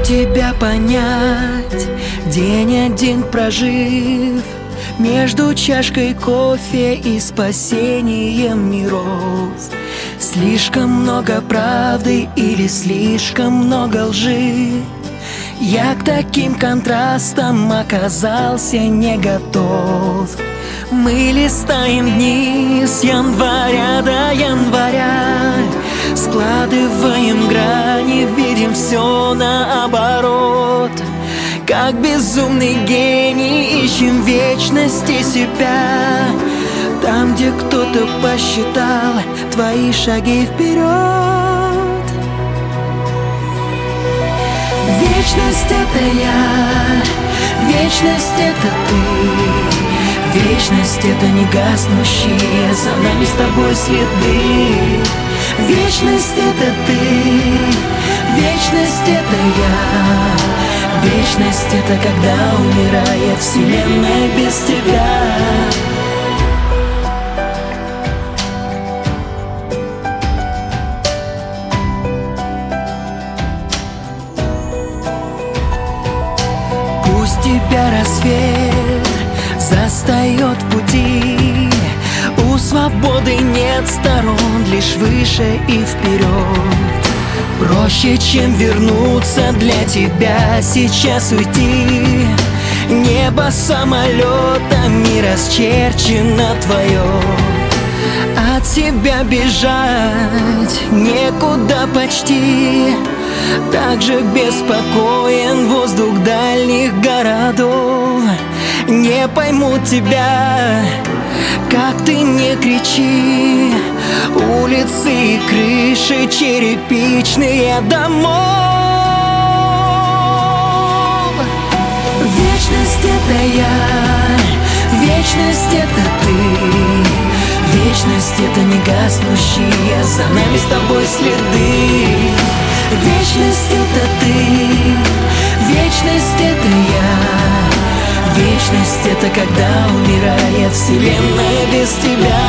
тебя понять, день один прожив между чашкой кофе и спасением миров. Слишком много правды или слишком много лжи. Я к таким контрастам оказался не готов. Мы листаем дни с января до января, складываем грани, видим все наоборот. Как безумный гений ищем вечности себя, там, где кто-то посчитал твои шаги вперед. Вечность — это я, вечность — это ты, вечность — это негаснущие за нами с тобой следы. Вечность — это ты, вечность — это я, вечность — это когда умирает вселенная без тебя. Пусть тебя рассвет застает в пути, у свободы нет сторон, лишь выше и вперед. Проще, чем вернуться, для тебя сейчас уйти. Небо самолетами расчерчено твое. От тебя бежать некуда почти, так же беспокоен воздух дальних городов. Не поймут тебя, как ты не кричи. Улицы и крыши черепичные домов. Вечность — это я, вечность — это ты, вечность — это негаснущие за нами с тобой следы. Вечность — это ты, вечность — это я, вечность — это когда умирает вселенная без тебя.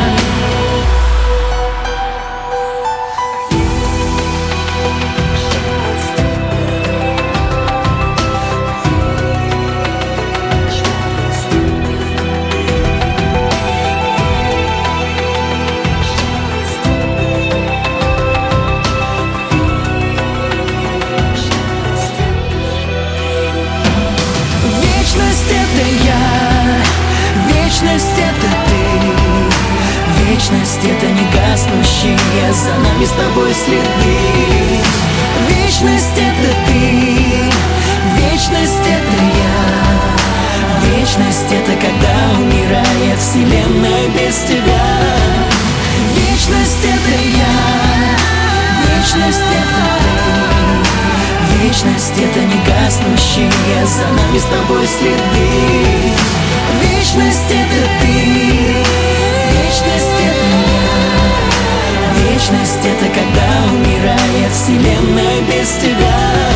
Вечность — это я, вечность — это ты, вечность — это негаснущие за нами с тобой следы. Вечность — это ты, вечность — это я, вечность — это когда умирает вселенная без тебя. Вечность — это я, вечность — это ты, вечность — это негаснущие за нами с тобой следы. Вечность — это ты, вечность — это я, вечность — это когда умирает вселенная без тебя.